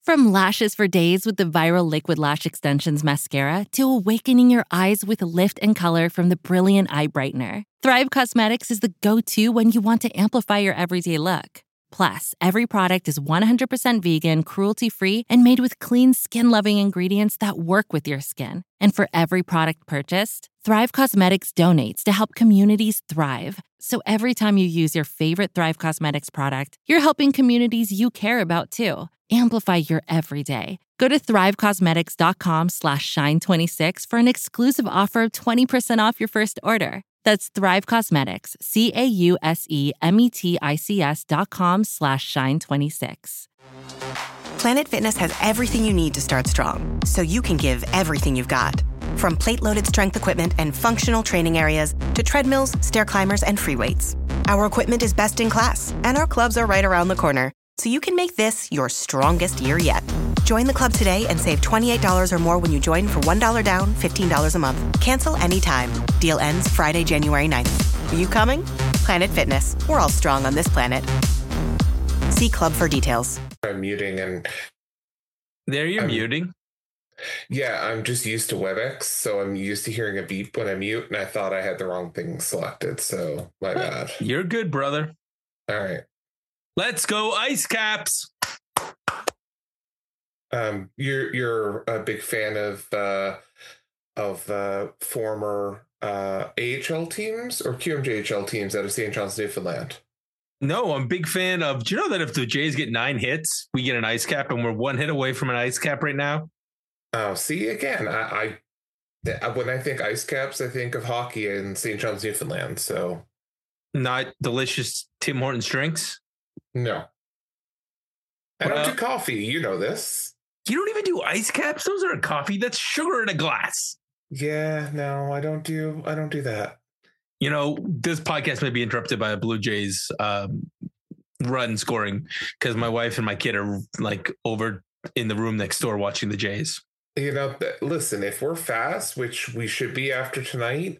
From lashes for days with the viral Liquid Lash Extensions mascara to awakening your eyes with lift and color from the Brilliant Eye Brightener, Thrive Causemetics is the go-to when you want to amplify your everyday look. Plus, every product is 100% vegan, cruelty-free, and made with clean, skin-loving ingredients that work with your skin. And for every product purchased, Thrive Causemetics donates to help communities thrive. So every time you use your favorite Thrive Causemetics product, you're helping communities you care about too. Amplify your everyday. Go to thrivecausemetics.com/shine26 for an exclusive offer of 20% off your first order. That's Thrive Causemetics, CAUSEMETICS.com/shine26. Planet Fitness has everything you need to start strong, so you can give everything you've got. From plate-loaded strength equipment and functional training areas to treadmills, stair climbers, and free weights. Our equipment is best in class, and our clubs are right around the corner, so you can make this your strongest year yet. Join the club today and save $28 or more when you join for $1 down, $15 a month. Cancel anytime. Deal ends Friday, January 9th. Are you coming? Planet Fitness. We're all strong on this planet. See club for details. I'm muting and... There you're muting? Yeah, I'm just used to WebEx, so I'm used to hearing a beep when I mute, and I thought I had the wrong thing selected, so my bad. You're good, brother. All right. Let's go Ice Caps. You're a big fan of former AHL teams or QMJHL teams out of St. John's, Newfoundland? No, I'm a big fan of. Do you know that if the Jays get 9 hits, we get an ice cap, and we're 1 hit away from an ice cap right now? Oh, see, again, I when I think ice caps, I think of hockey in St. John's, Newfoundland. So, not delicious Tim Hortons drinks. No, I don't do coffee. You know this. You don't even do ice caps. Those aren't coffee. That's sugar in a glass. Yeah, no, I don't do that. You know, this podcast may be interrupted by a Blue Jays run scoring because my wife and my kid are like over in the room next door watching the Jays. You know, listen, if we're fast, which we should be after tonight,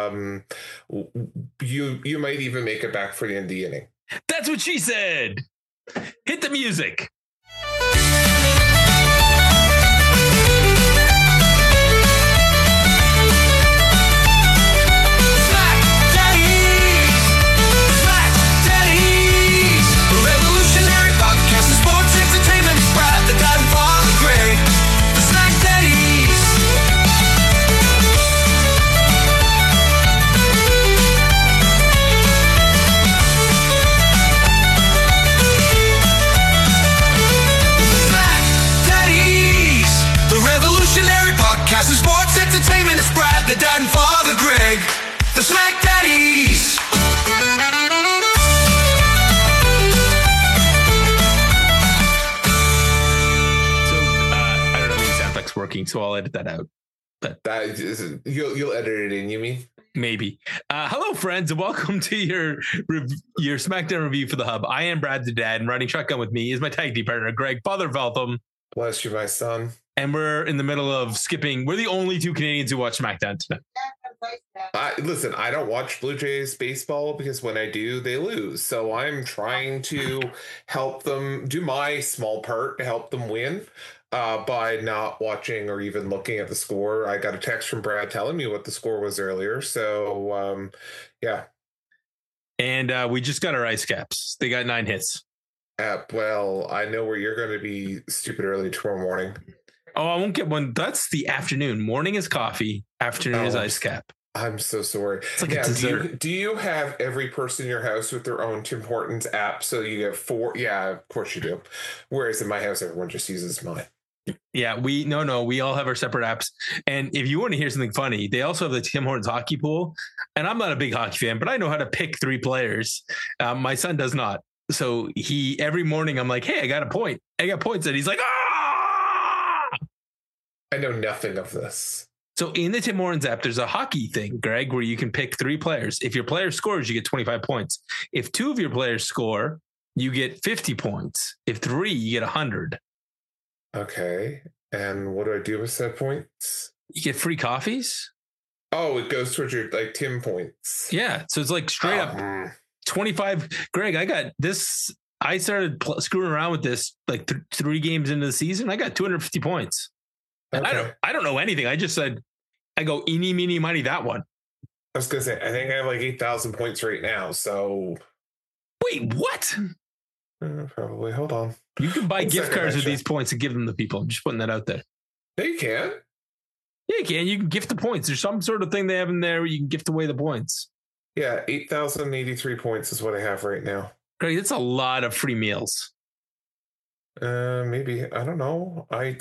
you might even make it back for the end of the inning. That's what she said. Hit the music. Sports entertainment is Brad, the dad and father Greg, the Smack Daddies. So I don't know if the sound effect's working, so I'll edit that out. But you'll edit it in, you mean? Maybe. Hello, friends, and welcome to your SmackDown review for the Hub. I am Brad the Dad, and riding shotgun with me is my tag team partner, Greg Father Veltham. Bless you, my son. And we're in the middle of skipping. We're the only 2 Canadians who watch SmackDown tonight. Listen, I don't watch Blue Jays baseball because when I do, they lose. So I'm trying to help them do my small part to help them win by not watching or even looking at the score. I got a text from Brad telling me what the score was earlier. So, yeah. And we just got our ice caps. They got 9 hits. Well, I know where you're going to be stupid early tomorrow morning. Oh, I won't get one. That's the afternoon. Morning is coffee. Afternoon is ice cap. I'm so sorry. It's like a dessert. Do you have every person in your house with their own Tim Hortons app? So you get 4? Yeah, of course you do. Whereas in my house, everyone just uses mine. Yeah, we all have our separate apps. And if you want to hear something funny, they also have the Tim Hortons hockey pool. And I'm not a big hockey fan, but I know how to pick 3 players. My son does not. So every morning I'm like, hey, I got a point. I got points. And he's like, ah! I know nothing of this. So in the Tim Hortons app, there's a hockey thing, Greg, where you can pick 3 players. If your player scores, you get 25 points. If 2 of your players score, you get 50 points. If 3, you get 100. Okay. And what do I do with said points? You get free coffees. Oh, it goes towards your like Tim points. Yeah. So it's like straight up 25. Greg, I got this. I started screwing around with this like 3 games into the season. I got 250 points. And I don't know anything. I just said, I go eeny, meeny, miny, that one. I was going to say, I think I have like 8,000 points right now. So. Wait, what? Probably. Hold on. You can buy gift cards with these points and give them to people. I'm just putting that out there. No, you can. Yeah, you can. You can gift the points. There's some sort of thing they have in there where you can gift away the points. Yeah, 8,083 points is what I have right now. Great. That's a lot of free meals. Maybe. I don't know. I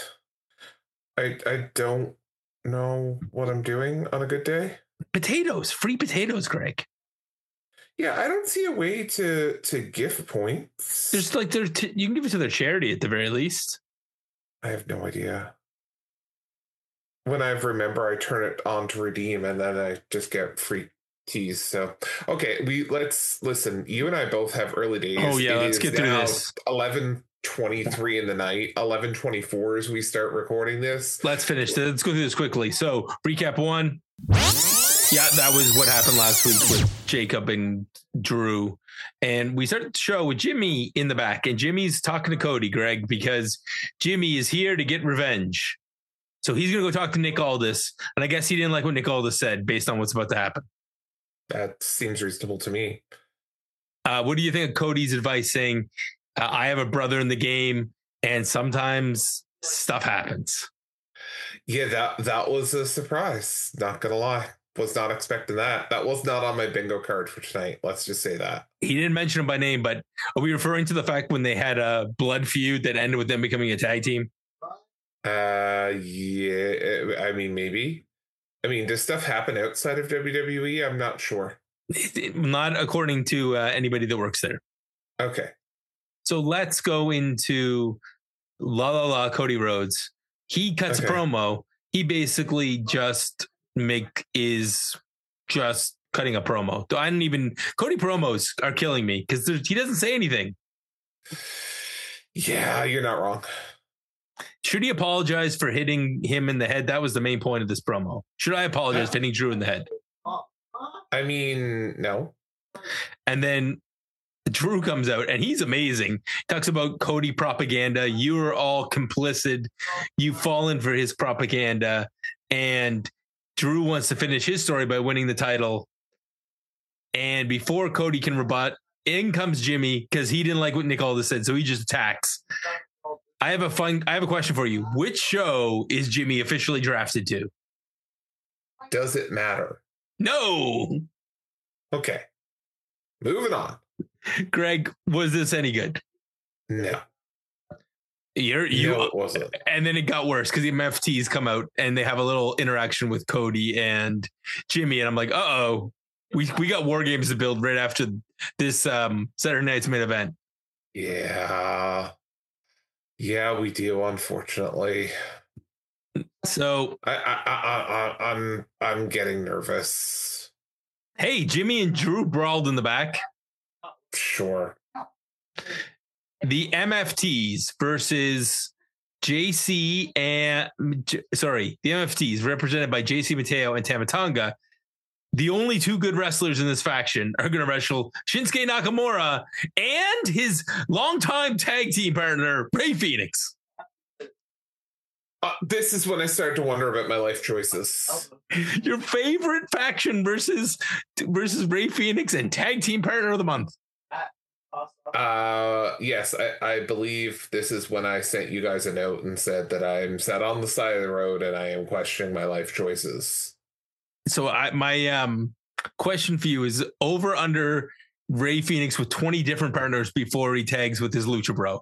don't know what I'm doing on a good day. Potatoes. Free potatoes, Greg. Yeah, I don't see a way to gift points. There's like you can give it to their charity at the very least. I have no idea. When I remember, I turn it on to redeem, and then I just get free teas. So, okay, let's listen. You and I both have early days. Oh yeah, let's get through this. 11:23 in the night. 11:24 as we start recording this. Let's finish. Let's go through this quickly. So, recap 1. Yeah, that was what happened last week with Jacob and Drew. And we started the show with Jimmy in the back. And Jimmy's talking to Cody, Greg, because Jimmy is here to get revenge. So he's going to go talk to Nick Aldis. And I guess he didn't like what Nick Aldis said based on what's about to happen. That seems reasonable to me. What do you think of Cody's advice saying, I have a brother in the game and sometimes stuff happens? Yeah, that was a surprise. Not going to lie. Was not expecting that. That was not on my bingo card for tonight. Let's just say that. He didn't mention him by name, but are we referring to the fact when they had a blood feud that ended with them becoming a tag team? Yeah. I mean, maybe. I mean, does stuff happen outside of WWE? I'm not sure. Not according to anybody that works there. Okay. So let's go into Cody Rhodes. He cuts a promo. He basically is just cutting a promo. Cody promos are killing me because he doesn't say anything. Yeah, you're not wrong. Should he apologize for hitting him in the head? That was the main point of this promo. Should I apologize for hitting Drew in the head? I mean, no. And then Drew comes out and he's amazing. Talks about Cody propaganda. You are all complicit. You've fallen for his propaganda. And Drew wants to finish his story by winning the title. And before Cody can rebut, in comes Jimmy because he didn't like what Nick Aldis said. So he just attacks. I have a question for you. Which show is Jimmy officially drafted to? Does it matter? No. Okay. Moving on. Greg, was this any good? No. No, it wasn't. And then it got worse because the MFTs come out and they have a little interaction with Cody and Jimmy. And I'm like, we got War Games to build right after this Saturday night's main event. Yeah, we do, unfortunately. So I'm getting nervous. Hey, Jimmy and Drew brawled in the back. Sure. The MFTs versus the MFTs represented by JC Mateo and Tama Tonga. The only 2 good wrestlers in this faction are going to wrestle Shinsuke Nakamura and his longtime tag team partner, Rey Fenix. This is when I start to wonder about my life choices. Your favorite faction versus Rey Fenix and tag team partner of the month. Yes, I believe this is when I sent you guys a note and said that I'm sat on the side of the road and I am questioning my life choices. So my question for you is over under Rey Fenix with 20 different partners before he tags with his Lucha Bro.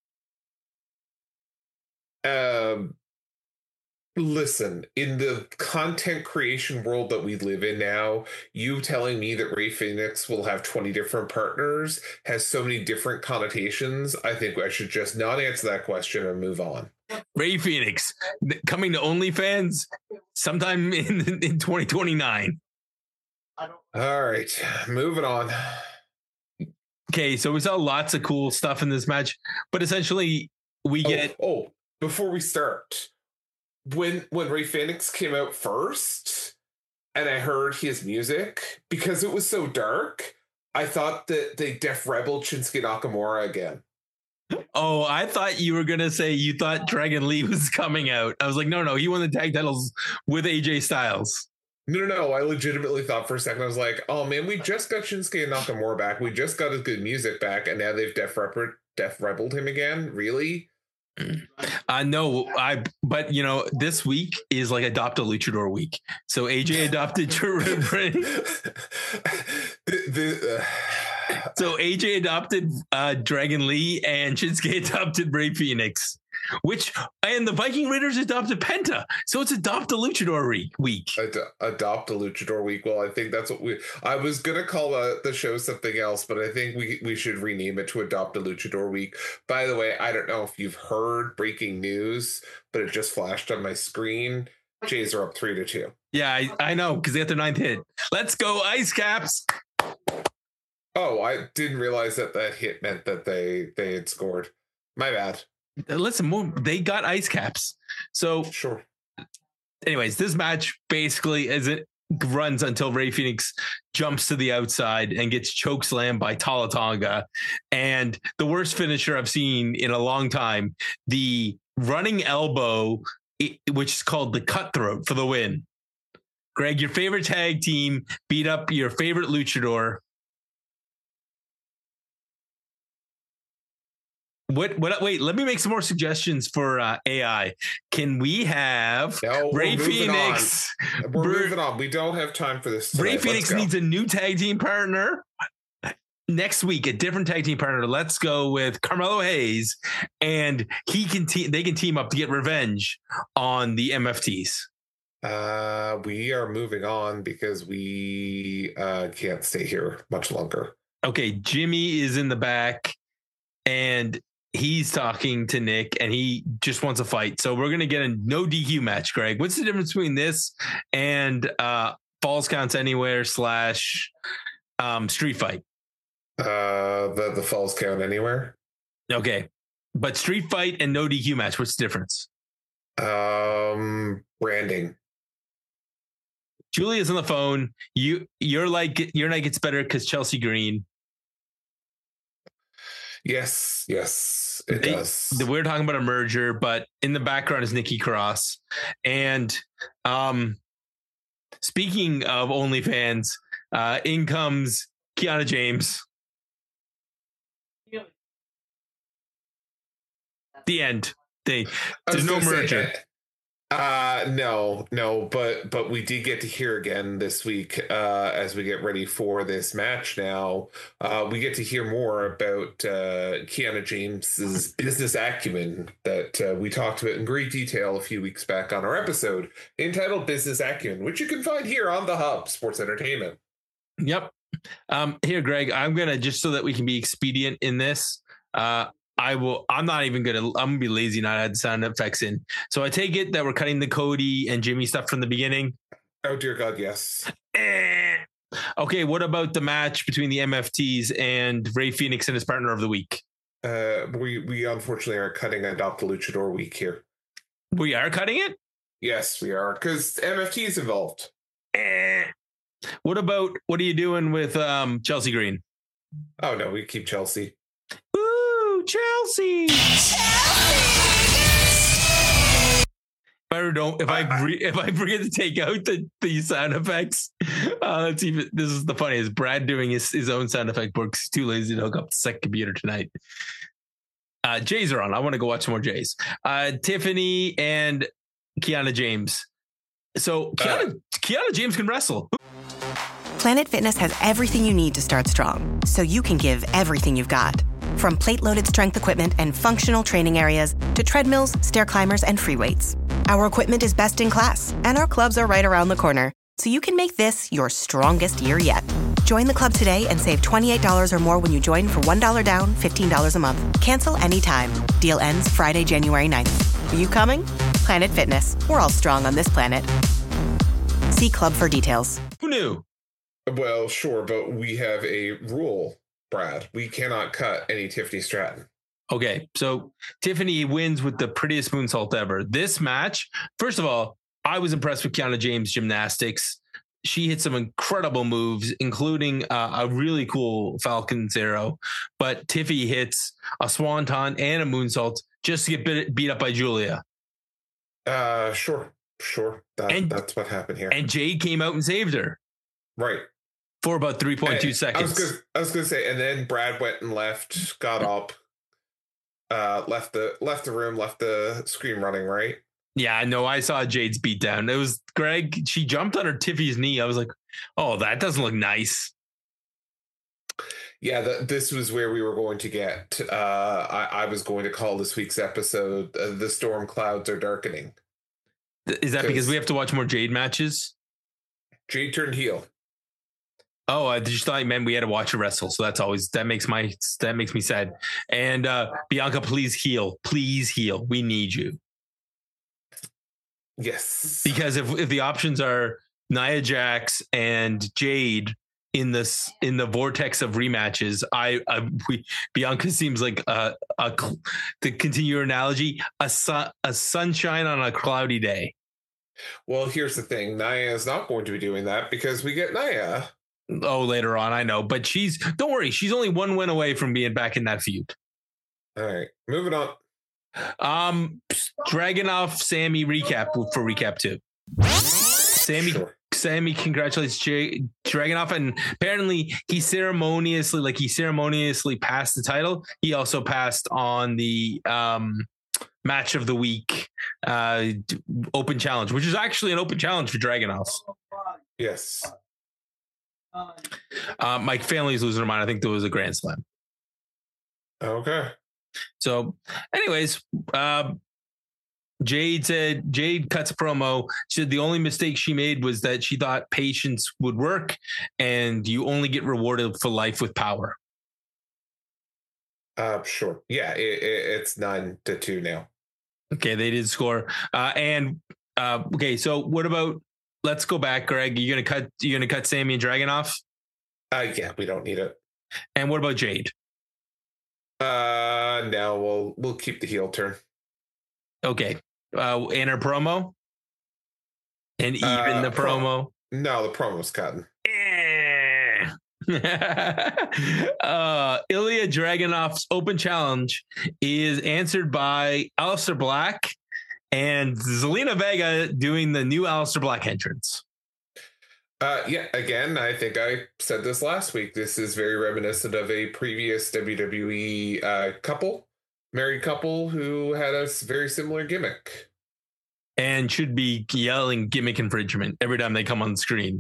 Listen, in the content creation world that we live in now, you telling me that Rey Fenix will have 20 different partners has so many different connotations. I think I should just not answer that question and move on. Rey Fenix coming to OnlyFans sometime in 2029. All right, moving on. Okay, so we saw lots of cool stuff in this match, but essentially we get... before we start... When Rey Fenix came out first and I heard his music, because it was so dark, I thought that they Def Rebel Shinsuke Nakamura again. Oh, I thought you were going to say you thought Dragon Lee was coming out. I was like, no, he won the tag titles with AJ Styles. No. I legitimately thought for a second, I was like, oh man, we just got Shinsuke Nakamura back. We just got his good music back. And now they've Def Rebelled him again. Really? No, but this week is like Adopt a Luchador week. So AJ adopted So AJ adopted Dragon Lee and Shinsuke adopted Rey Fenix, and the Viking Raiders adopted Penta. So it's Adopt a Luchador week. Adopt a Luchador week. Well, I think that's what I was going to call the show something else, but I think we should rename it to Adopt a Luchador week. By the way, I don't know if you've heard breaking news, but it just flashed on my screen. Jays are up 3-2. Yeah, I know, because they got their 9th hit. Let's go, Ice Caps. Oh, I didn't realize that hit meant that they had scored. My bad. Listen, they got Ice Caps. So, sure. Anyways, this match basically, as it runs until Rey Fenix jumps to the outside and gets chokeslammed by Tala Tonga. And the worst finisher I've seen in a long time, the running elbow, which is called the cutthroat, for the win. Greg, your favorite tag team beat up your favorite luchador. Wait, let me make some more suggestions for AI. Can we have Rey Fenix? We're moving on. We don't have time for this tonight. Rey Fenix needs a new tag team partner. Next week, a different tag team partner. Let's go with Carmelo Hayes, and they can team up to get revenge on the MFTs. We are moving on because we can't stay here much longer. Okay, Jimmy is in the back, and he's talking to Nick, and he just wants a fight. So we're going to get a no DQ match, Greg. What's the difference between this and Falls Counts Anywhere / Street Fight? The Falls Count Anywhere. Okay. But Street Fight and no DQ match, what's the difference? Branding. Julia's on the phone. Your night gets better because Chelsea Green. Yes, it does. We're talking about a merger, but in the background is Nikki Cross. And speaking of OnlyFans, in comes Kiana James. The end. There's no merger. No, but we did get to hear again this week as we get ready for this match. Now we get to hear more about Kiana James's business acumen that we talked about in great detail a few weeks back on our episode entitled Business Acumen, which you can find here on the Hub Sports Entertainment. Yep. Here, Greg, I'm gonna, just so that we can be expedient in this, I'm gonna be lazy not add sound effects in. So I take it that we're cutting the Cody and Jimmy stuff from the beginning. Oh dear God, yes. Okay, what about the match between the MFTs and Rey Fenix and his partner of the week? We unfortunately are cutting Adopt a Luchador week here. We are cutting it? Yes, we are, because MFT is involved. What are you doing with Chelsea Green? Oh no, we keep Chelsea. Chelsea. If I forget to take out the sound effects, this is the funniest. Brad doing his own sound effect works. He's too lazy to hook up the second computer tonight. Jays are on. I want to go watch some more Jays. Tiffany and Kiana James. So Kiana James can wrestle. Planet Fitness has everything you need to start strong, so you can give everything you've got. From plate-loaded strength equipment and functional training areas to treadmills, stair climbers, and free weights. Our equipment is best in class, and our clubs are right around the corner, so you can make this your strongest year yet. Join the club today and save $28 or more when you join for $1 down, $15 a month. Cancel anytime. Deal ends Friday, January 9th. Are you coming? Planet Fitness. We're all strong on this planet. See club for details. Who knew? Well, sure, but we have a rule, Brad. We cannot cut any Tiffany Stratton. Okay, so Tiffany wins with the prettiest moonsault ever. This match, first of all, I was impressed with Kiana James' gymnastics. she hit some incredible moves, including a really cool Falcon's arrow. But Tiffy hits a swanton and a moonsault just to get beat up by Julia. Sure. That's what happened here. And Jade came out and saved her. Right. For about 3.2 seconds. I was gonna say, and then Brad went and left, got up, left the room, left the screen running, right? Yeah, no, I saw Jade's beat down. It was Greg. She jumped on her Tiffy's knee. I was like, oh, that doesn't look nice. Yeah, this was where we were going to get. I was going to call this week's episode "The Storm Clouds Are Darkening." Is that because we have to watch more Jade matches? Jade turned heel. Oh, I just thought you meant we had to watch her wrestle. So that makes me sad. And Bianca, please heal. We need you. Yes. Because if the options are Nia Jax and Jade in the vortex of rematches, Bianca seems like to continue your analogy, a sunshine on a cloudy day. Well, here's the thing. Nia is not going to be doing that because we get Nia. Oh, later on, I know. But don't worry, she's only one win away from being back in that feud. All right, moving on. Dragunov Sammy recap for recap 2. Sammy congratulates Dragunov, and apparently he ceremoniously passed the title. He also passed on the match of the week open challenge, which is actually an open challenge for Dragunov. Yes. My family's losing their mind. I think there was a Grand Slam. Okay. So, anyways, Jade cuts a promo. She said the only mistake she made was that she thought patience would work, and you only get rewarded for life with power. Sure. Yeah, it's 9-2 now. Okay, they did score. Okay, so what about? Let's go back, Greg. You're gonna cut Sammy and Dragunov? Yeah, we don't need it. And what about Jade? No, we'll keep the heel turn. Okay. And her promo? And even the promo? No, the promo's cutting. Ilya Dragunov's open challenge is answered by Aleister Black and Zelina Vega doing the new Aleister Black entrance. Yeah, again, I think I said this last week. This is very reminiscent of a previous WWE married couple who had a very similar gimmick. And should be yelling gimmick infringement every time they come on the screen.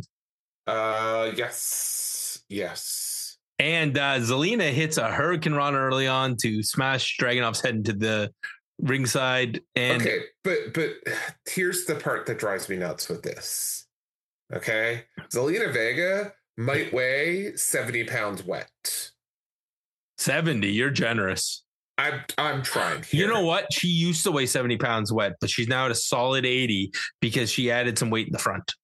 Yes. And Zelina hits a Hurricane Rana early on to smash Dragunov's head into the ringside. And okay, but here's the part that drives me nuts with this. Okay, Zelina Vega might weigh 70 pounds wet. 70, you're generous. I'm trying here. You know what? She used to weigh 70 pounds wet, but she's now at a solid 80 because she added some weight in the front.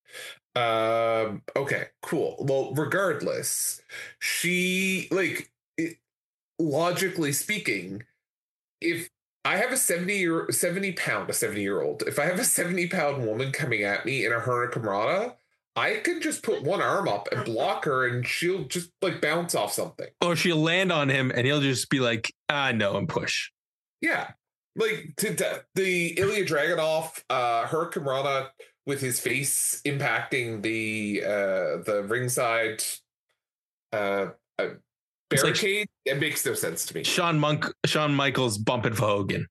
Okay, cool. Well, regardless, she logically speaking, if I have a 70-year-old, if I have a 70-pound woman coming at me in a Hurricane Rana, I can just put one arm up and block her and she'll just bounce off something. Or she'll land on him and he'll just be like, no, and push. Yeah. The Ilya Dragunov Hurricane Rana with his face impacting the ringside barricade, it makes no sense to me. Shawn Michaels bumping for Hogan.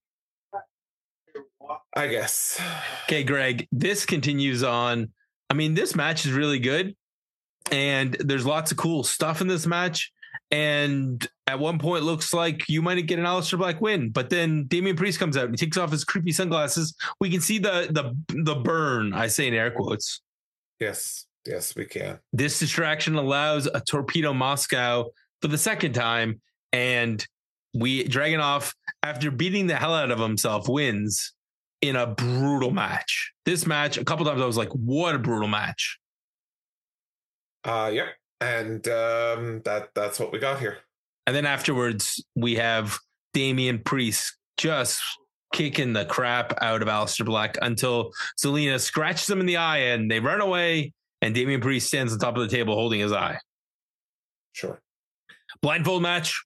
I guess. Okay, Greg, this continues on. I mean, this match is really good, and there's lots of cool stuff in this match. And at one point, it looks like you might get an Aleister Black win, but then Damian Priest comes out and he takes off his creepy sunglasses. We can see the burn. I say in air quotes. Yes, we can. This distraction allows a Torpedo Moscow for the second time, and Dragunov, after beating the hell out of himself, wins in a brutal match. This match, a couple times I was like, what a brutal match. Yeah. And that's what we got here. And then afterwards, we have Damian Priest just kicking the crap out of Aleister Black until Zelina scratches him in the eye and they run away. and Damian Priest stands on top of the table holding his eye. Sure. Blindfold match.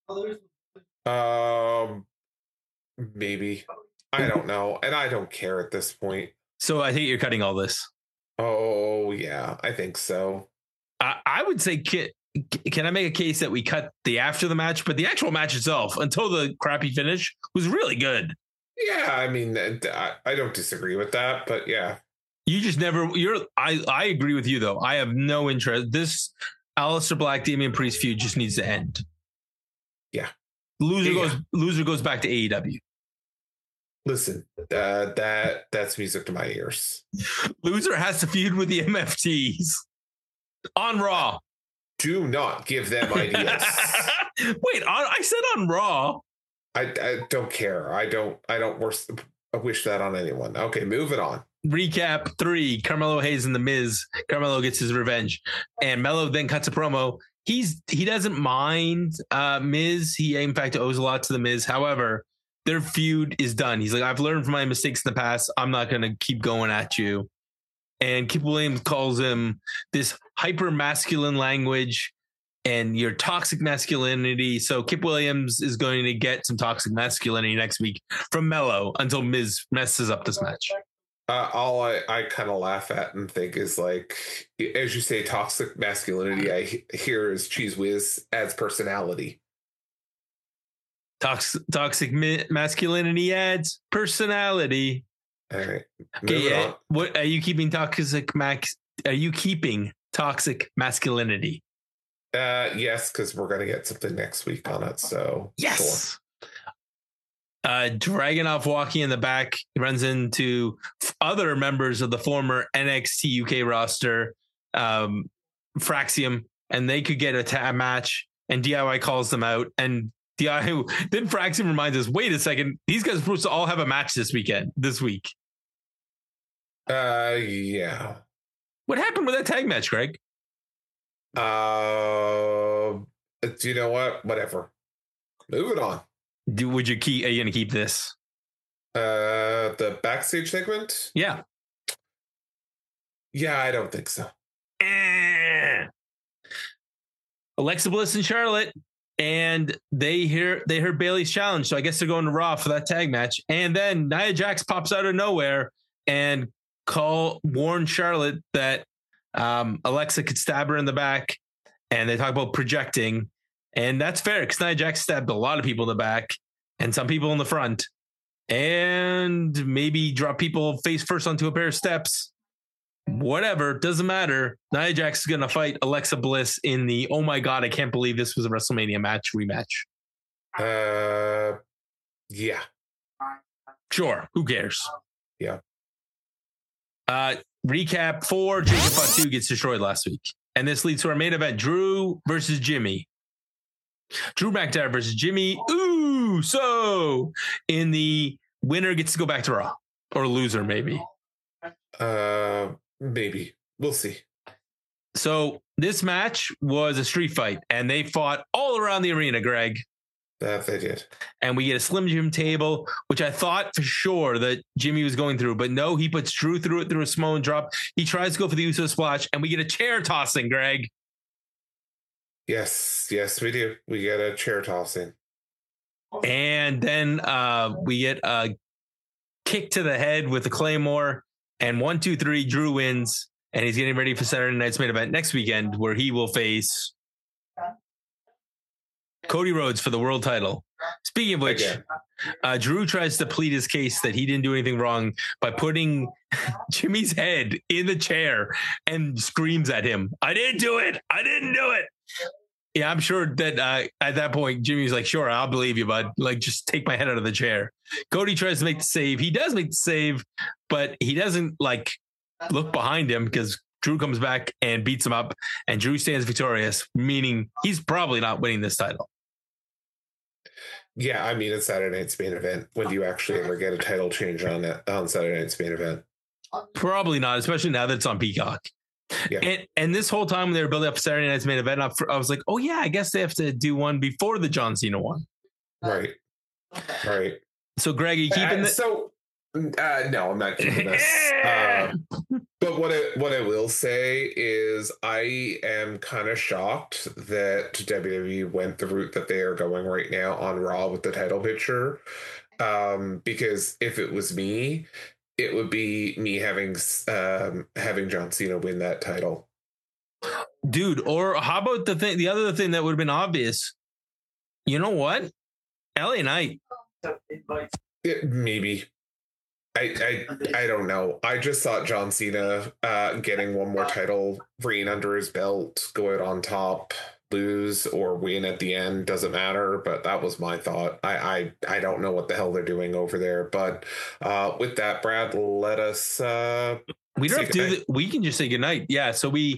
Maybe. I don't know, and I don't care at this point. So I think you're cutting all this. Oh yeah, I think so. I would say, can I make a case that we cut the after the match, but the actual match itself, until the crappy finish, was really good. Yeah, I mean, I don't disagree with that, but yeah. You just never. I agree with you though. I have no interest. This Aleister Black Damian Priest feud just needs to end. Yeah. Loser goes back to AEW. Listen, that's music to my ears. Loser has to feud with the MFTs on Raw. Do not give them ideas. Wait, I said on Raw. I don't care. I don't wish that on anyone. Okay, moving on. Recap 3, Carmelo Hayes and The Miz. Carmelo gets his revenge, and Melo then cuts a promo. He doesn't mind Miz. He in fact owes a lot to The Miz. However, their feud is done. He's like, I've learned from my mistakes in the past. I'm not going to keep going at you. And Kip Williams calls him this hyper masculine language and your toxic masculinity. So Kip Williams is going to get some toxic masculinity next week from Melo until Miz messes up this match. All I kind of laugh at and think is like, as you say, toxic masculinity, I hear is Cheese Whiz adds personality. Toxic masculinity adds personality. All right. Okay, what are you keeping toxic Are you keeping toxic masculinity? Yes, because we're gonna get something next week on it. So yes. Sure. Dragunov walking in the back runs into other members of the former NXT UK roster, Fraxium, and they could get a match. And DIY calls them out, and then Fraxium reminds us, wait a second, these guys are supposed to all have a match this week. Yeah. What happened with that tag match, Greg? Do you know what? Whatever. Moving on. Are you going to keep this? The backstage segment? Yeah. Yeah, I don't think so. Alexa Bliss and Charlotte, and they heard Bayley's challenge, so I guess they're going to Raw for that tag match. And then Nia Jax pops out of nowhere and warn Charlotte that Alexa could stab her in the back, and they talk about projecting, and that's fair because Nia Jax stabbed a lot of people in the back and some people in the front, and maybe drop people face first onto a pair of steps. Whatever, doesn't matter. Nia Jax is going to fight Alexa Bliss in the, oh my God, I can't believe this was a WrestleMania rematch. Yeah. Sure, who cares? Yeah. Recap 4, Jacob Fatu gets destroyed last week. And this leads to our main event, Drew versus Jimmy. Drew McIntyre versus Jimmy Uso. In the winner gets to go back to Raw. Or loser, maybe. Maybe. We'll see. So this match was a street fight, and they fought all around the arena, Greg. That they did. And we get a Slim Jim table, which I thought for sure that Jimmy was going through, but no, he puts Drew through it through a Samoan drop. He tries to go for the Uso splash, and we get a chair tossing, Greg. Yes, we do. We get a chair tossing. And then we get a kick to the head with the Claymore, and 1, 2, 3, Drew wins, and he's getting ready for Saturday night's main event next weekend, where he will face Cody Rhodes for the world title. Speaking of which, Drew tries to plead his case that he didn't do anything wrong by putting Jimmy's head in the chair and screams at him, I didn't do it. Yeah, I'm sure that at that point, Jimmy's like, sure, I'll believe you, bud. Like, just take my head out of the chair. Cody tries to make the save. He does make the save, but he doesn't like look behind him because Drew comes back and beats him up, and Drew stands victorious, meaning he's probably not winning this title. Yeah, I mean, it's Saturday night's main event. When do you actually ever get a title change on Saturday night's main event? Probably not, especially now that it's on Peacock. Yeah. And this whole time when they were building up Saturday night's main event, I was like, oh yeah, I guess they have to do one before the John Cena one. Right. So Greg, are you keeping this? So No, I'm not doing this. But what I will say is I am kind of shocked that WWE went the route that they are going right now on Raw with the title picture. Because if it was me, it would be me having John Cena win that title. Dude, or how about the other thing that would have been obvious? You know what? LA Knight. Maybe. I don't know. I just thought John Cena getting one more title reign under his belt, go out on top, lose or win at the end, doesn't matter. But that was my thought. I don't know what the hell they're doing over there. But with that, Brad, let us. We don't have to do we can just say goodnight. Yeah. So we.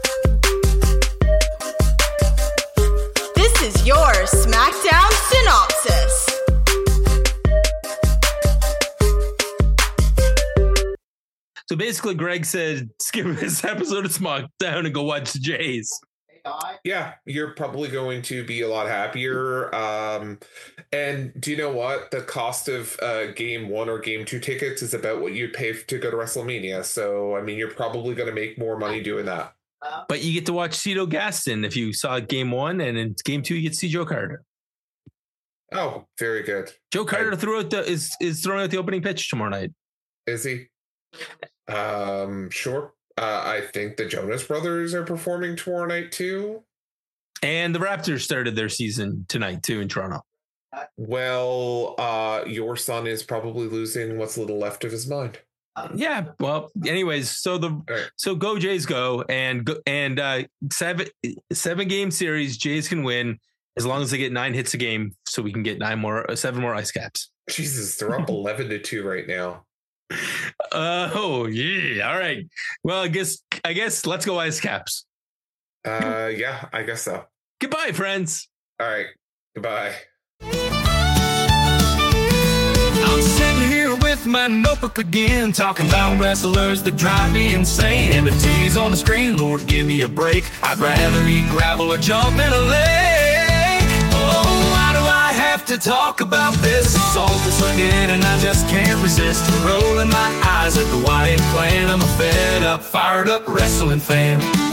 This is your SmackDown synopsis. So basically, Greg said, skip this episode of SmackDown and go watch the Jays. Yeah, you're probably going to be a lot happier. And do you know what? The cost of game 1 or game 2 tickets is about what you'd pay to go to WrestleMania. So, I mean, you're probably going to make more money doing that. But you get to watch Cito Gaston if you saw game 1, and in game 2, you get to see Joe Carter. Oh, very good. Joe Carter is throwing out the opening pitch tomorrow night. Is he? Sure. I think the Jonas Brothers are performing tomorrow night too. And the Raptors started their season tonight too in Toronto. Well, your son is probably losing what's little left of his mind. Yeah. Well, anyways, so go Jays go, and 7 game series. Jays can win as long as they get 9 hits a game, so we can get 7 more ice caps. Jesus, they're up 11-2 right now. Oh yeah. All right. Well, I guess let's go ice caps. Yeah, I guess so. Goodbye, friends. All right. Goodbye. I'm sitting here with my notebook again, talking about wrestlers that drive me insane. And the T's on the screen, Lord, give me a break. I'd rather eat gravel or jump in a lake. Oh, why do I have to talk about this? It's all this again, and I just can't resist rolling my eyes at the Wyatt clan. I'm a fed up, fired up wrestling fan.